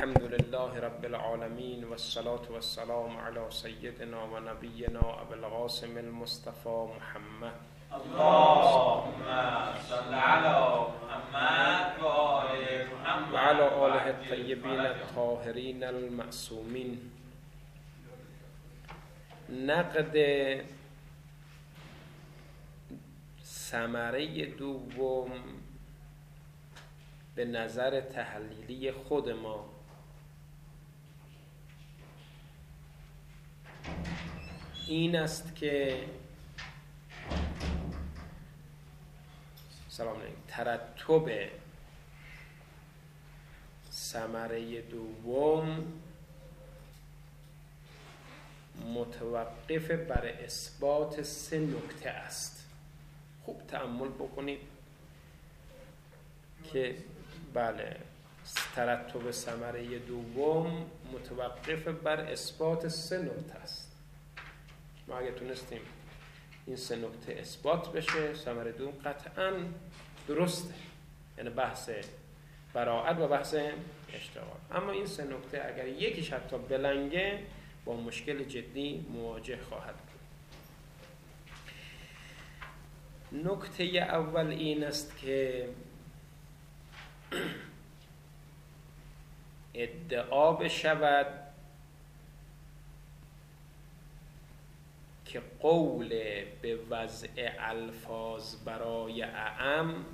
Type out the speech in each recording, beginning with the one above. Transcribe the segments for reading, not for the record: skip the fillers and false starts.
الحمد لله رب العالمين والصلاة والسلام على سيدنا و نبينا ابو القاسم المصطفى محمد اللهم صل على محمد و آل محمد و على آله الطیبین الطاهرین المعصومین. نقد ثمره دوم به نظر تحلیلی خود ما این است که ترتب ثمره دوم متوقف بر اثبات 3 نکته است. خوب تأمل بکنید که بله، ترتب ثمره دوم متوقف بر اثبات 3 نکته است. ما اگه تونستیم این 3 نکته اثبات بشه، ثمره دوم قطعاً درسته، یعنی بحث براءت و بحث اشتغال. اما این 3 نکته اگر یکیش حتی بلنگه با مشکل جدی مواجه خواهد بود. نکته اول این است که ادعا بشود که قول به وضع الفاظ برای اعم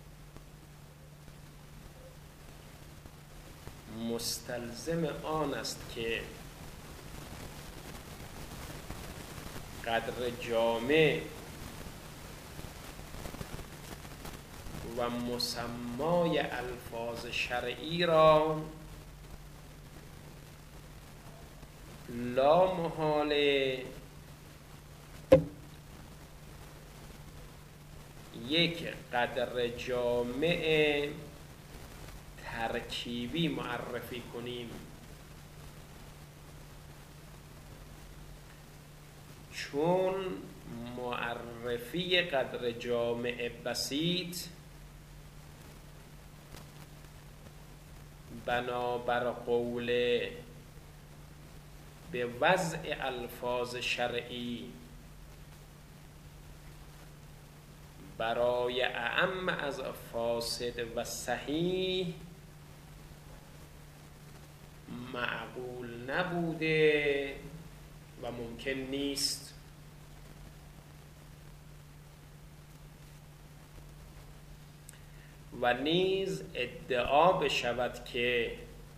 مستلزم آن است که قدر جامع و مسمای الفاظ شرعی را لا محاله یک قدر جامع ترکیبی معرفی کنیم، چون معرفی قدر جامع بسیط بنابر قول به وضع الفاظ شرعی برای اعم از فاسد و صحیح معقول نبوده و ممکن نیست. و نیز ادعا بشود که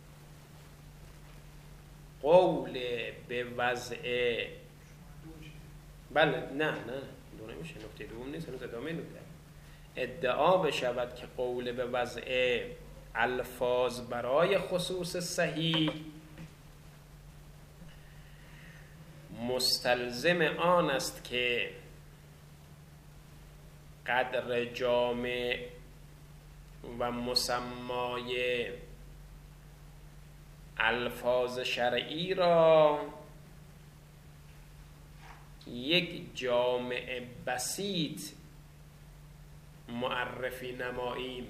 قول به وضع نه دو نمیشه، نکته دوم نیست، هنوز ادامه نکته. ادعا بشود که قول به وضع الفاظ برای خصوص صحیح مستلزم آن است که قدر جامع و مسمای الفاظ شرعی را یک جامع بسیط معرفی نماییم،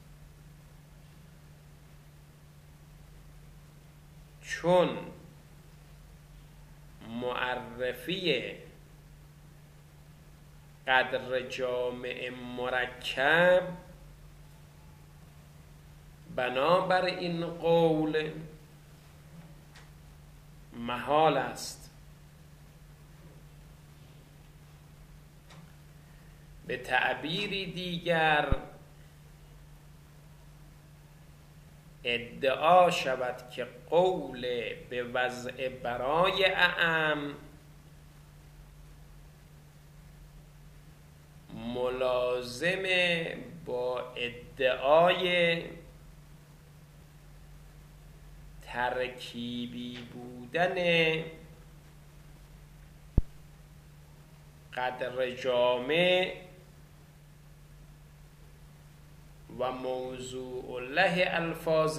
چون معرفی قدر جامع مرکب بنابر این قول محال است. به تعبیری دیگر ادعا شود که قول به وضع برای اعم ملازم با ادعای ترکیبی بودن قدر جامع و موضوع له الفاظ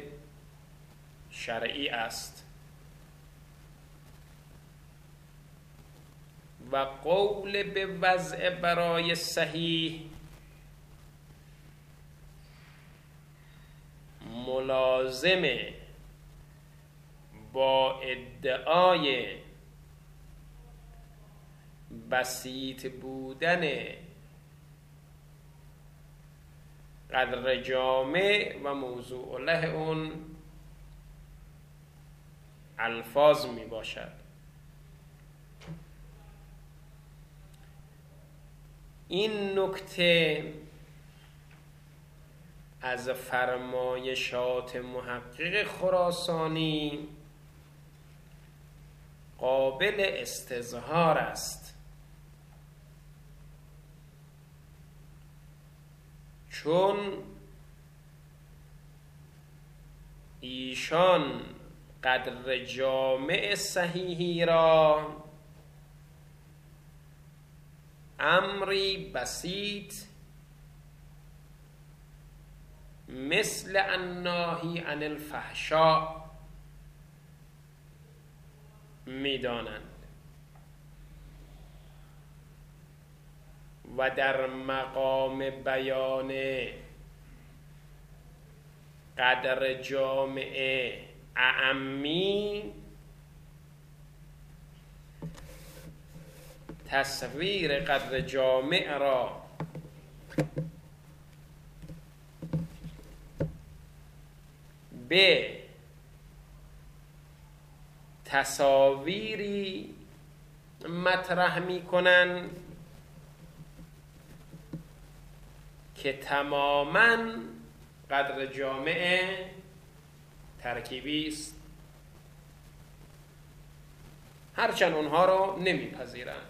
شرعی است و قول به وضع برای صحیح ملازم با ادعای بسیط بودن قدر جامع و موضوع له اون الفاظ می باشد. این نکته از فرمایشات محقق خراسانی قابل استظهار است، چون ایشان قدر جامع صحیحی را امری بسیط مثل الناهی عن الفحشاء می‌دانند و در مقام بیان قدر جامع اعمی تصویر قدر جامع را به تصاویری مطرح می‌کنند که تماماً قدر جامع ترکیبی است، هرچند اونها رو نمیپذیرند.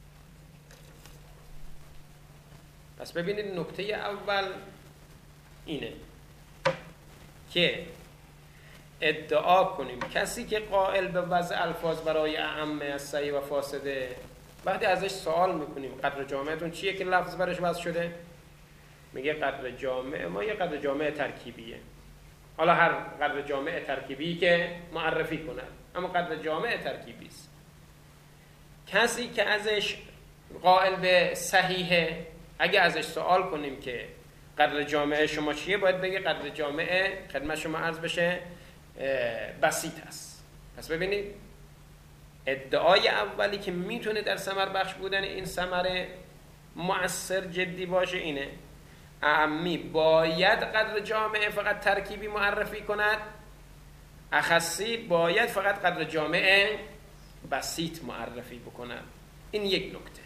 پس ببینید نکته اول اینه که ادعا کنیم کسی که قائل به وضع الفاظ برای اعم از صحیح و فاسده، وقتی ازش سوال میکنیم قدر جامعتون چیه که لفظ برش وضع شده، میگه قدر جامع ما یه قدر جامع ترکیبیه. حالا هر قدر جامع ترکیبی که معرفی کنه، اما قدر جامع ترکیبی است. کسی که ازش قائل به صحیحه، اگه ازش سوال کنیم که قدر جامع شما چیه، باید بگه قدر جامع خدمت شما عرض بشه بسیط است. پس ببینید ادعای اولی که میتونه در ثمر بخش بودن این ثمره مؤثر جدی باشه اینه: اعمی باید قدر جامع فقط ترکیبی معرفی کند، اخصی باید فقط قدر جامع بسیط معرفی بکند. این یک نکته.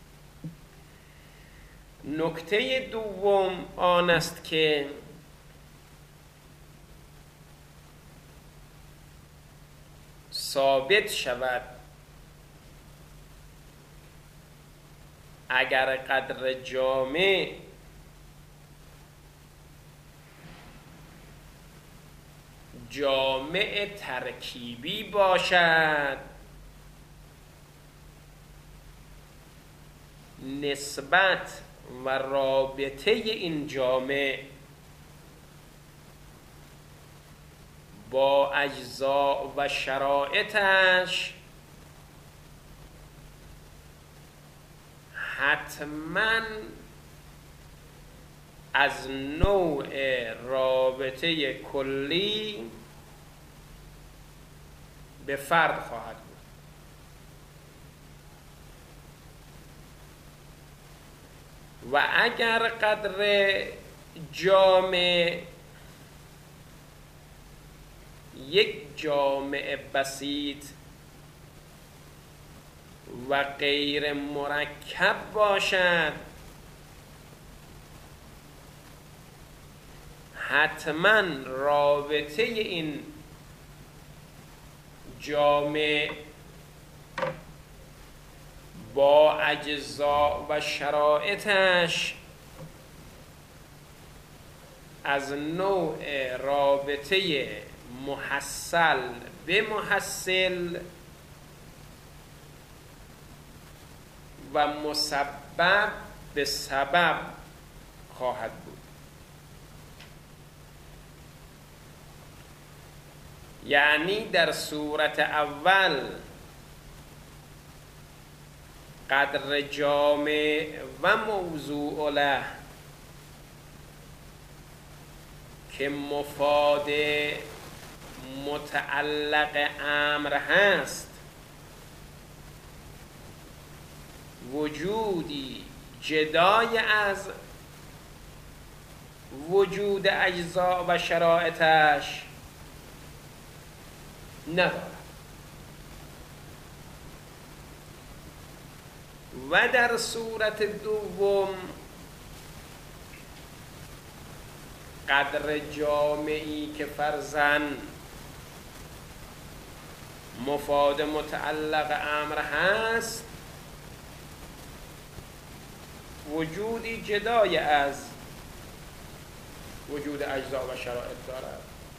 نکته دوم آن است که ثابت شود اگر قدر جامع جامع ترکیبی باشد، نسبت و رابطه این جامع با اجزا و شرایطش حتما از نوع رابطه کلی به فرد خواهد بود. و اگر قدر جامع یک جامع بسیط و غیر مرکب باشد، حتما رابطه این جامع با اجزا و شرایطش از نوع رابطه محصل به محصل و مسبب به سبب خواهد بود. یعنی در صورت اول قدر جامع و موضوع له که مفاد متعلق امر هست، وجودی جدای از وجود اجزا و شرایطش ندارد. و در صورت دوم قدر جامعی که فرضاً مفاد متعلق امر هست، وجودی جدای از وجود اجزا و شرایط دارد.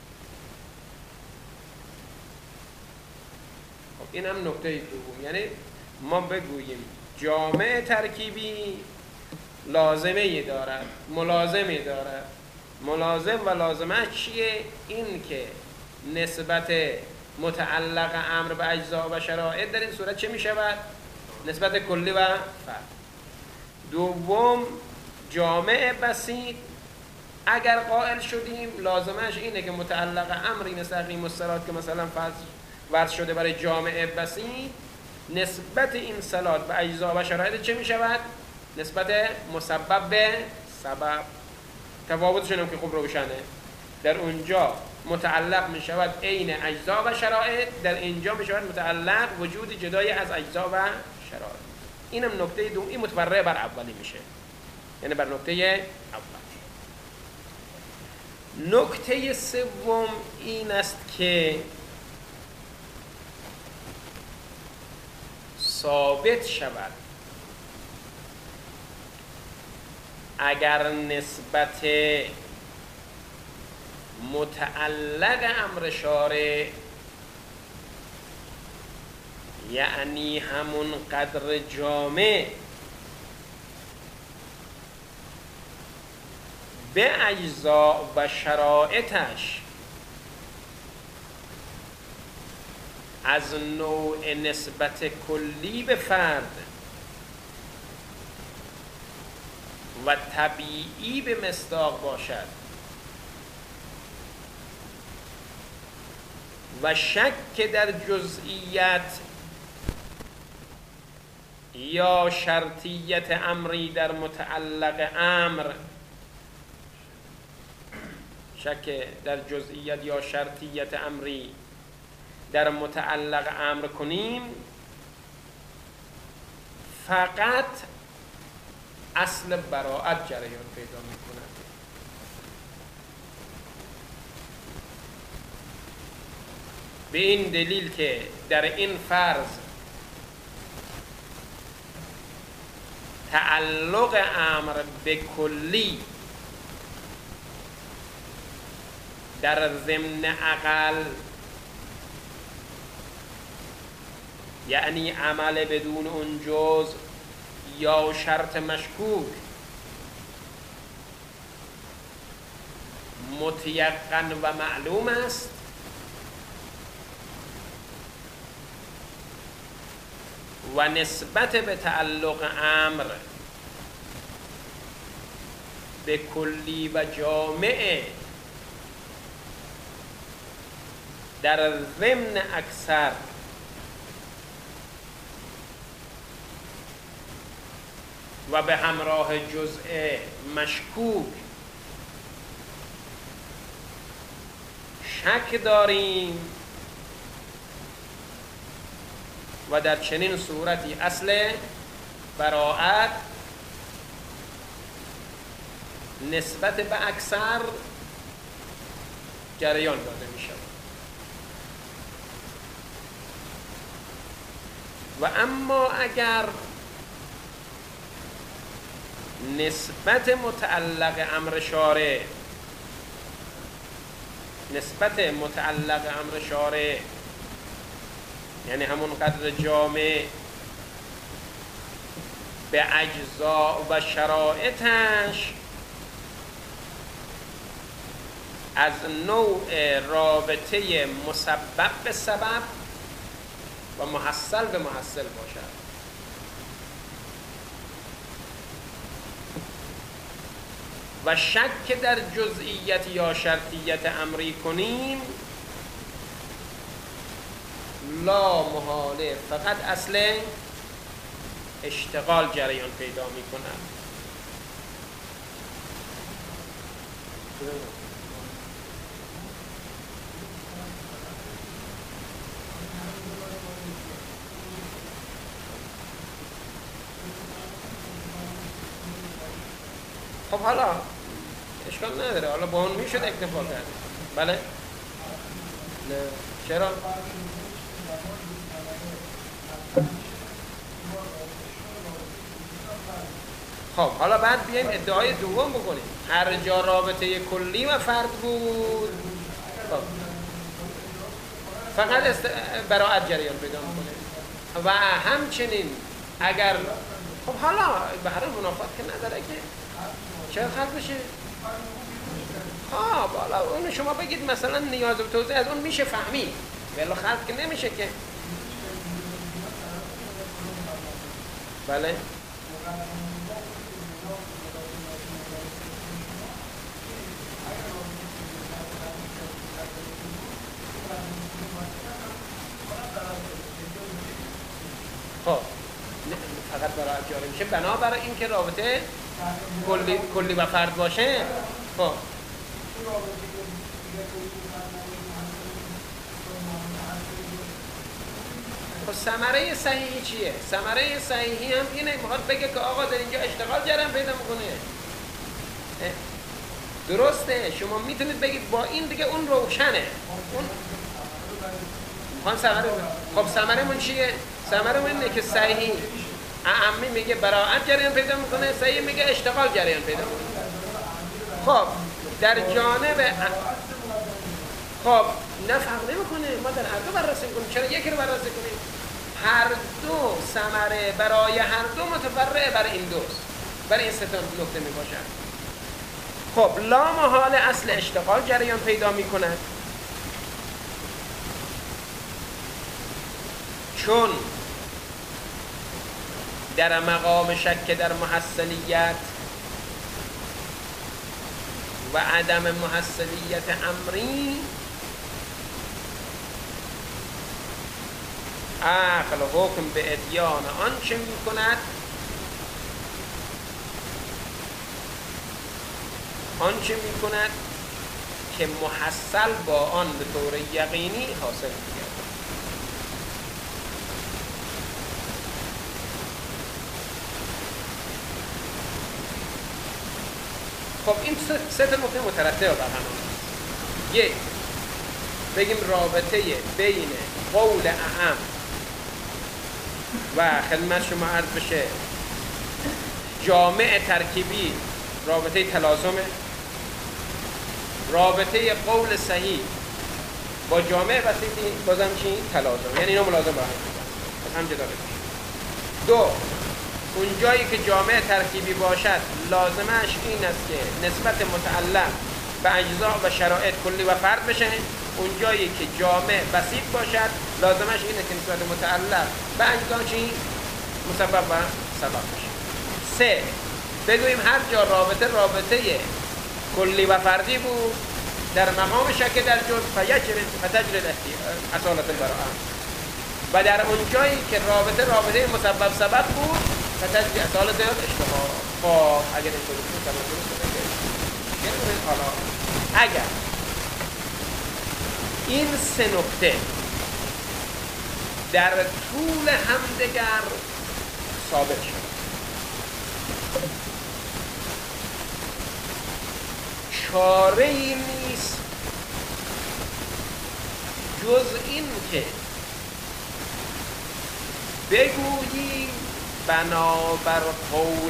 خب این هم نکته دوم، یعنی ما بگوییم جامع ترکیبی لازمه دارد، ملازمه دارد. ملازم و لازمه چیه؟ این که نسبت متعلق امر به اجزا و شرایط در این صورت چه می شود؟ نسبت کلی و فرد. دوم جامع بسیط اگر قائل شدیم لازمش اینه که متعلق امری مثل اقیم الصلات که مثلا فرض شده برای جامع بسیط، نسبت این صلات به اجزا و شرایط چه می شود؟ نسبت مسبب به سبب. تفاوتشون هم که خوب روشنه، در اونجا متعلق می شود عین اجزا و شرایط، در اینجا می شود متعلق وجود جدای از اجزا و شرایط. اینم نکته دوم، این متفرع بر اولی میشه، یعنی بر نکته اول. نکته سوم این است که ثابت شود اگر نسبت متعلق امر شارع یعنی همون قدر جامع به اجزا و شرایطش از نوع نسبت کلی به فرد و طبیعی به مصداق باشد و شک در جزئیت یا شرطیت امری در متعلق امر، شک در جزئیت یا شرطیت امری در متعلق امر کنیم، فقط اصل براءت جریان پیدا می کند. به این دلیل که در این فرض تعلق امر به کلی در ضمن عقل یعنی عمل بدون اون جزء یا شرط مشکوک متیقن و معلوم است، و نسبت به تعلق امر به کلی و جامع در ضمن اکثر و به همراه جزء مشکوک شک داریم و در چنین صورتی اصل براءت نسبت به اکثر جریان داده می شود. و اما اگر نسبت متعلق امر شارع یعنی همون قدر جامع به اجزا و شرایطش از نوع رابطه مسبب به سبب و محصل به محصل باشد. و شک در جزئیت یا شرطیت امری کنیم، لا محاله فقط اصل اشتغال جریان پیدا میکنن. خب حالا اشکال نداره، حالا با اون میشد اکتفا کرد. بله؟ نه چرا؟ خب حالا بعد بیایم ادعای دوم بکنیم. هر جا رابطه کلی و فرد بود خب فقط براعت جریان پیدا میکنه و همچنین اگر خب حالا به هر منافات که نداره که چه خلق بشه. خب حالا اون شما بگید مثلا نیاز به توضیح از اون میشه فهمید ولی خلق که نمیشه که. بله خب فقط برای جاری میشه بنابرای اینکه رابطه کلی و فرد باشه. خب ثمره صحیحی چیه؟ ثمره صحیحی هم اینه، میخواد بگه که آقا در اینجا اشتغال جریان پیدا میکنه. درسته، شما میتونید بگید با این دیگه اون روشنه. اون خب ثمره من چیه؟ ثمره من اینه که صحیحی اعمی میگه براعت جریان پیدا میکنه، صحیح میگه اشتغال جریان پیدا میکنه. خب در جانب خب نه فرق نمیکنه، ما در هر دو بررسی کنیم. چرا یکی رو بررسی کنیم؟ هر دو ثمره برای هر دو متفرع بر این دوست، برای این سه تا نکته میباشد. خب لا محال اصل اشتغال جریان پیدا میکند چون در مقام شک در محصلیت و عدم محصلیت امری عقل حکم به ادیان آنچه می کند که محصل با آن به طور یقینی حاصل می گردد. خب این سه تا نکته مترتبه بر هم است. یک، بگیم رابطه بین قول اعم و خدمت شما عرض بشه جامع ترکیبی رابطه تلازمه، رابطه قول صحیح با جامع وسیطی بازم چی؟ تلازم، یعنی اینا ملازم با هم جدا بشه. دو، اون جایی که جامع ترکیبی باشد لازمش این است که نسبت متعلق به اجزا و شرایط کلی و فرد بشه. اون جایی که جامع بسیط باشد لازمش اینه که نسبت متعلق به اجزا چی؟ مسبب و سبب بشه. سه، بگوییم هر جا رابطه کلی و فردی بود در مقام شک در جزء فتجرد اصالت البراءه و در اون جایی که رابطه مسبب سبب بود فتجرد اصالت اشتغال. خب اگر اینطوری بود حالا اگر این سه نکته در طول همدیگر ثابت شد چاره‌ای نیست جز این که بگوییم بنابر قول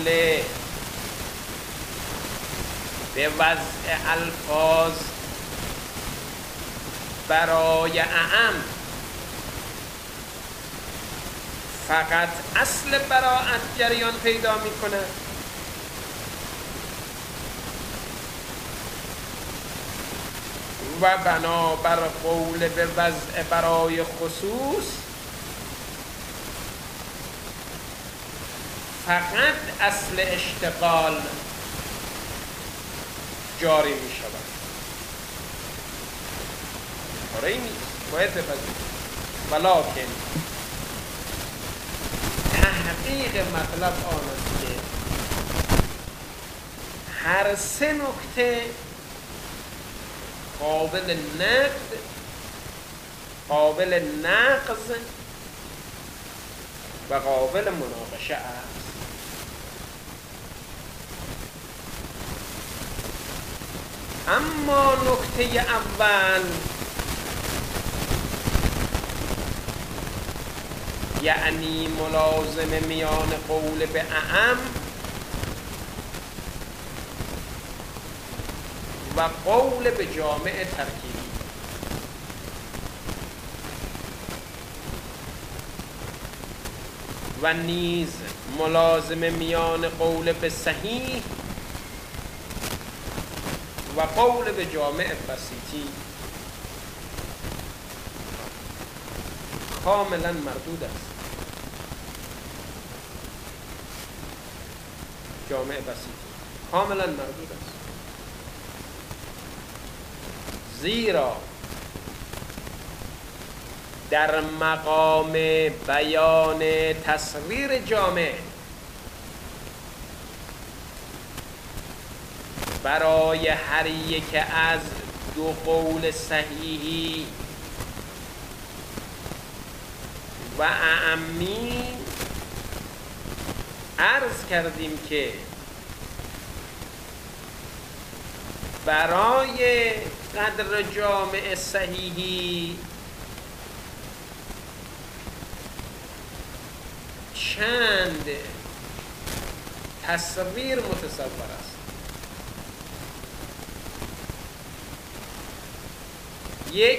به وضع الفاظ برای اعم فقط اصل براعت جریان پیدا میکنه و بنابر قول به وضع برای خصوص فقط اصل اشتغال جاری می شود. آره این نیست، باید بپذیرید. ولکن تحقیق مطلب آن است که هر سه نکته قابل نقد، قابل نقض و قابل مناقشه است. اما نکته اول یعنی ملازم میان قول به اعم و قول به جامع ترکیبی و نیز ملازم میان قول به صحیح و قول به جامع بسیطی کاملا مردود است. جامع بسیطی کاملا مردود است، زیرا در مقام بیان تصویر جامع برای هر یک از دو قول صحیحی و اعمی عرض کردیم که برای قدر جامع صحیحی چند تصویر متصور است. یک،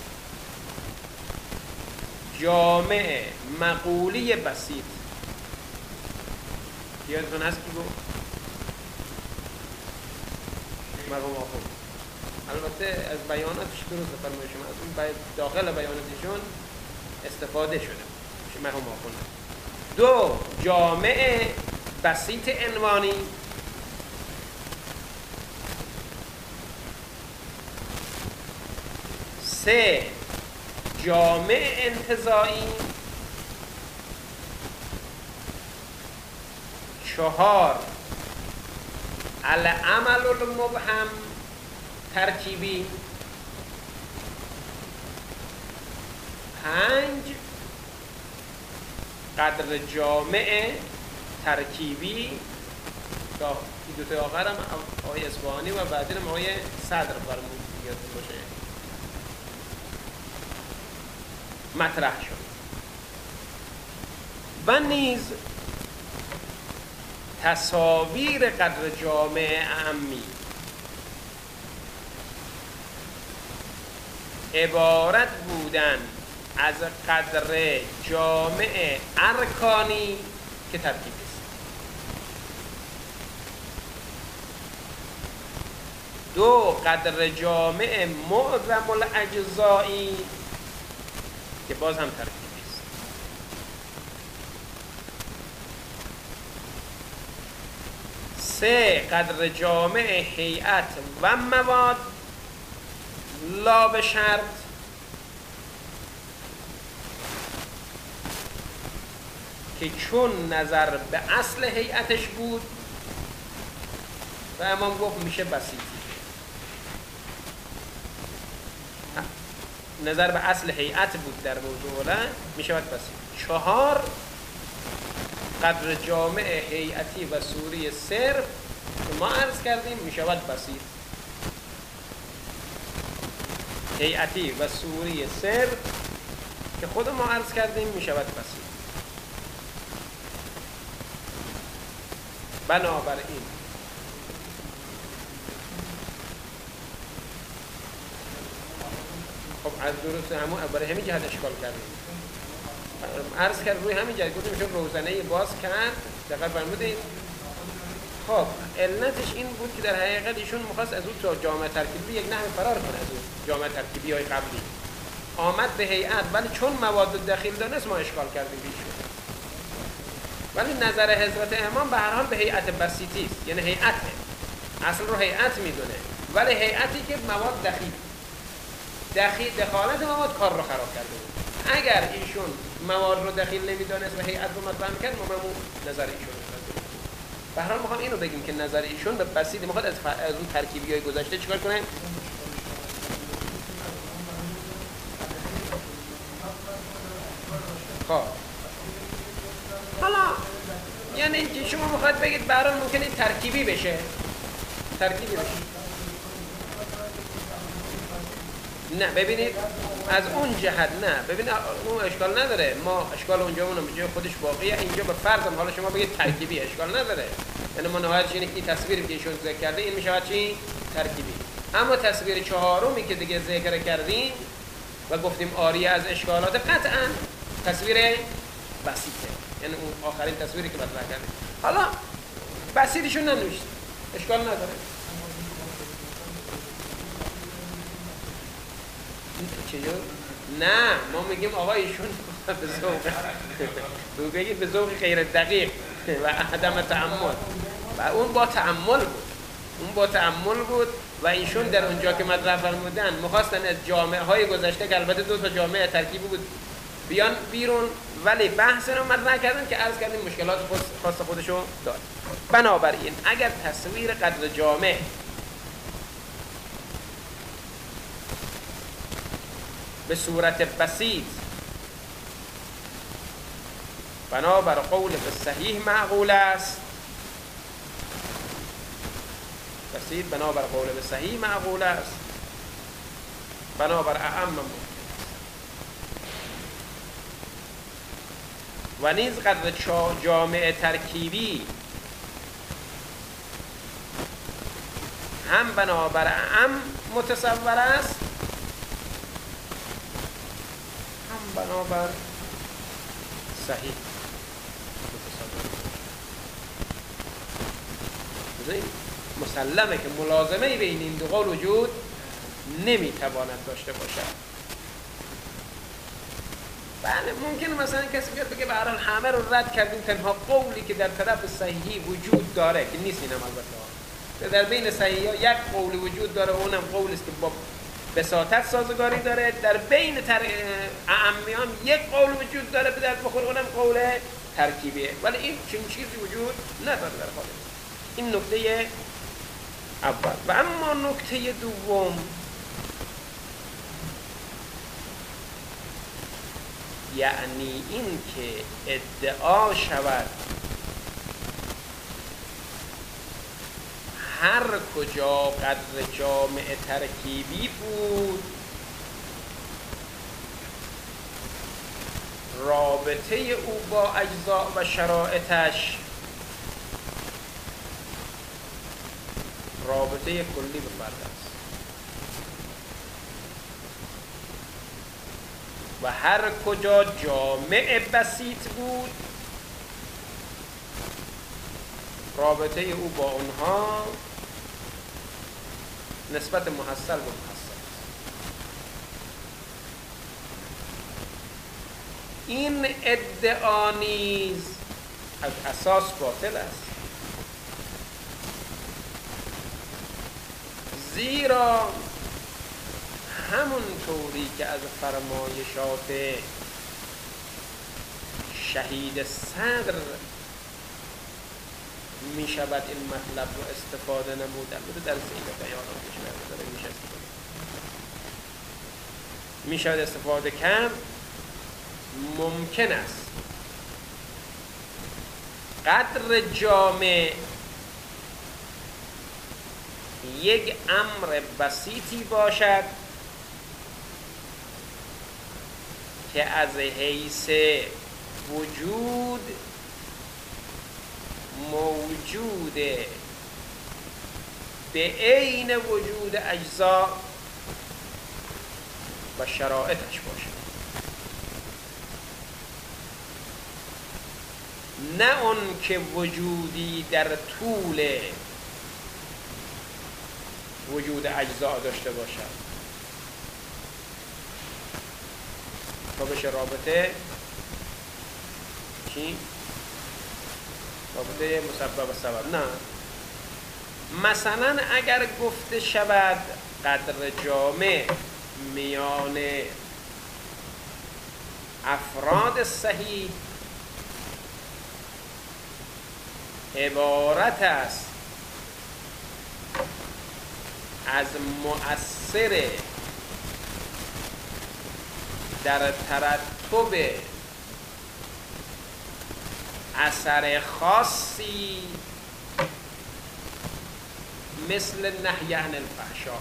جامع مقولی بسیط. یادتون هست کی گفت؟ مرحوم آخوند. البته از بیاناتش درست فرمایش شما، از اون داخل بیاناتشون استفاده شده مرحوم آخوند. دو، جامع بسیط عنوانی. سه، جامع انتزاعی. چهار، العمل المبهم ترکیبی. پنج، قدر جامع ترکیبی. تا دو تا آخر هم آقای اصفهانی و بعدی هم آقای صدر فرمود یادتون باشه مطرح شد. و نیز تصاویر قدر جامع اعمی عبارت بودن از قدر جامع ارکانی که ترکیبی است. دو، قدر جامع معظم الاجزایی که باز هم ترکیبی است. سه، قدر جامع هیئت و مواد لا به شرط که چون نظر به اصل هیئتش بود و امام گفت میشه بسیطی. نظر به اصل هیئت بود در موضوع میشه بسیط. چهار، قدر جامع هیئتی و صوری صرف که ما عرض کردیم میشود بسیط. هیئتی و صوری صرف که خود ما عرض کردیم میشود بسیط. بنابراین خب از درست همون برای همین جهت اشکال کردیم. عرض کرد روی همین جهت گفتیم میشه روزنه باز کرد. دقیق فرمودید. خب علتش این بود که در حقیقت ایشون می‌خواست از اون جامعه ترکیبی یک نحو فرار کنه از اون جامعه ترکیبی های قبلی. آمد به هیئت ولی چون مواد دخیل دانست ما اشکال کردیم بیشون. ولی نظر حضرت امام به هر حال به هیئت بسیطی است، یعنی هیئته. اصل رو هیئت میدونه ولی هیئتی که مواد دخالت مواد کار رو خراب کرده بود. اگر ایشون موارد رو دخیل نمیدانست و هیئت رو مطرح میکرد ما نظر ایشون رو به هر حال میخوام اینو بگیم که نظر ایشون به بسیط میخواد از اون ترکیبی‌های گذشته چیکار کنه؟ خب حالا یعنی اینکه شما میخواد بگید به هر حال ممکنه ترکیبی بشه نه ببینید از اون جهت نه ببینید اون اشکال نداره ما اشکال اونجا اونم جای خودش باقیه اینجا به فرضم حالا شما بگید ترکیبی اشکال نداره یعنی ما نهایتش اینه که تصویری که ایشون ذکر کرده این میشه چی ترکیبی اما تصویر چهارمی که دیگه ذکر کردیم و گفتیم آری از اشکالات قطعا تصویر بسیطه یعنی اون آخرین تصویری که مطرح کردیم حالا بسیطشون ننوشت اشکال نداره چجور؟ نه ما میگیم آقا ایشون به ذوق تو بگید به ذوق غیر دقیق و عدم تأمل و اون با تأمل بود و ایشون در اونجا که مطرح فرمودن می‌خواستن از جامعه های گذشته که البته دو تا جامعه ترکیبی بود بیان بیرون ولی بحث رو مطرح کردن که عرض کردیم مشکلات خاص خودشو داره بنابراین اگر تصویر قدر جامع به صورت بسیط بنابر قول به صحیح معقول است بسیط بنابر قول به صحیح معقول است بنابر اعم ممکن و نیز قدر جامع ترکیبی هم بنابر اعم متصور است هم بنابر صحیح متصور مسلمه که ملازمه بین این دو قول وجود نمیتواند داشته باشد بله ممکنه مثلا کسی بیاد بگه به هر حال همه رو رد کردیم تنها قولی که در طرف صحیحی وجود داره که نیست اینم البته در بین صحیحا یک قول وجود داره اونم قولی است که با بساطت سازگاری داره در بین اعمیان یک قول وجود داره به درد بخور اونم قول ترکیبیه ولی این چنین چیزی وجود نداره در خارج این نکته اول و اما نکته دوم یعنی این که ادعا شود هر کجا قدر جامع ترکیبی بود رابطه او با اجزا و شرائطش رابطه کلی به فرد است و هر کجا جامع بسیط بود رابطه او با اونها نسبت محصل به محصل این ادعا نیز از اساس باطل است زیرا همون طوری که از فرمایشات شهید صدر می شود این مطلب رو استفاده نمود البته در زیر بیاناتش می شود استفاده کم ممکن است قدر جامع یک امر بسیطی باشد که از حیث وجود موجوده به عین وجود اجزا و شرائطش باشد نه اون که وجودی در طول وجود اجزا داشته باشد تا بشه رابطه چی؟ رابطه مسبب و سبب نه مثلا اگر گفته شود قدر جامع میان افراد صحیح عبارت است از مؤثر در ترتب اثر خاصی مثل نهی عن الفحشاء.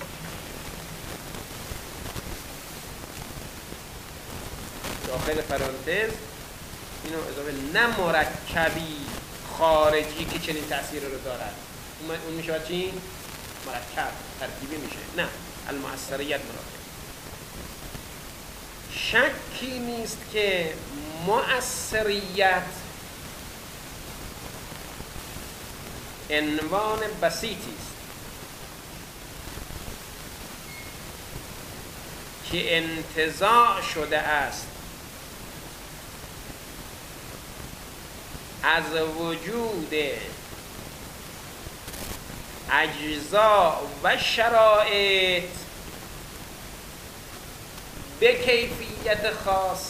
داخل پرانتز اینو اضافه، نه مرکبی خارجی که چنین تأثیر رو دارد. اون میشه چی؟ مرکب ترکیبی میشه، نه المؤثریت مرکب. شکی نیست که مؤثریت عنوان بسیطی است که انتزاع شده است از وجود اجزا و شرایط به کیفیت خاص،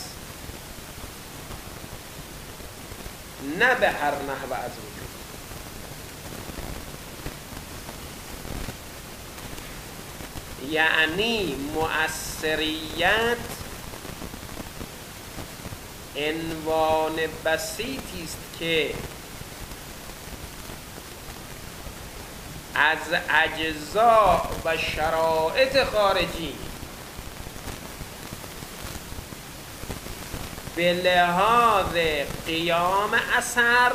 نه به هر نحو از وجود. یعنی مؤثریت عنوان بسیطی است که از اجزا و شرایط خارجی به لحاظ قیام اثر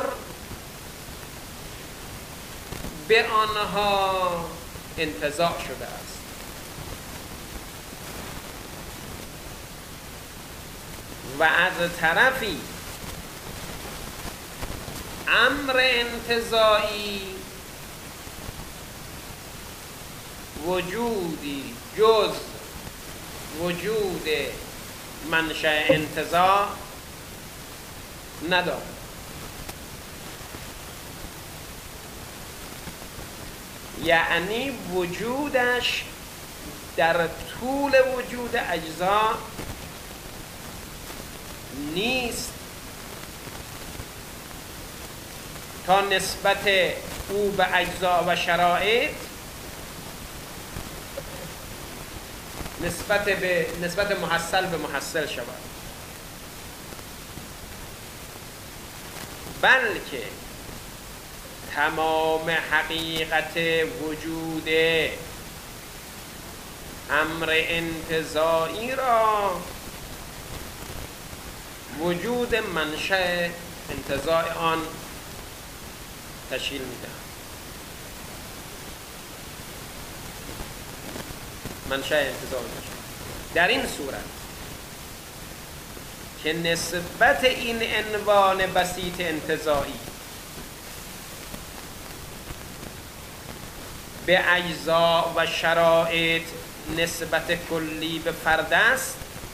به آنها انتزاع شده است. و از طرفی امر انتزاعی وجودی جز وجود منشأ انتزاع ندارد. یعنی وجودش در طول وجود اجزا نیست تا نسبت او به اجزا و شرایط نسبت محصل به محصل شود، بلکه تمام حقیقت وجود امر انتزاعی را وجود منشأ انتزاع آن تشکیل می‌دهد. منشأ انتزاع در این صورت که نسبت این عنوان بسیط انتزاعی به اجزا و شرایط نسبت کلی به فرد است،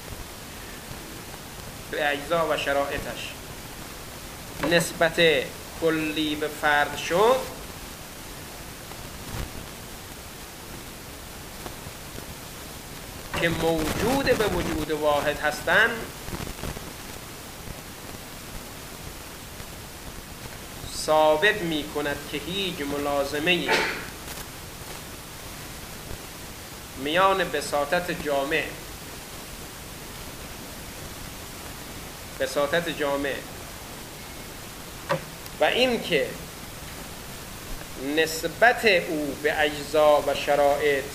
به اجزا و شرایطش نسبت کلی به فرد شد، که موجود به وجود واحد هستند، ثابت می کند که هیچ ملازمه میان بساطت جامع و این که نسبت او به اجزا و شرایط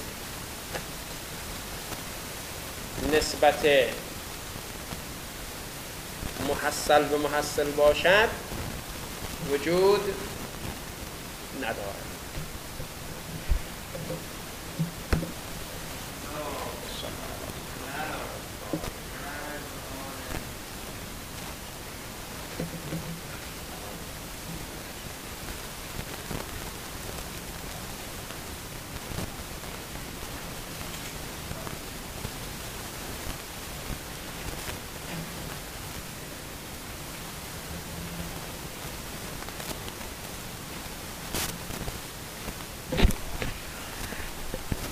نسبت محصل به محصل باشد وجود ندارد.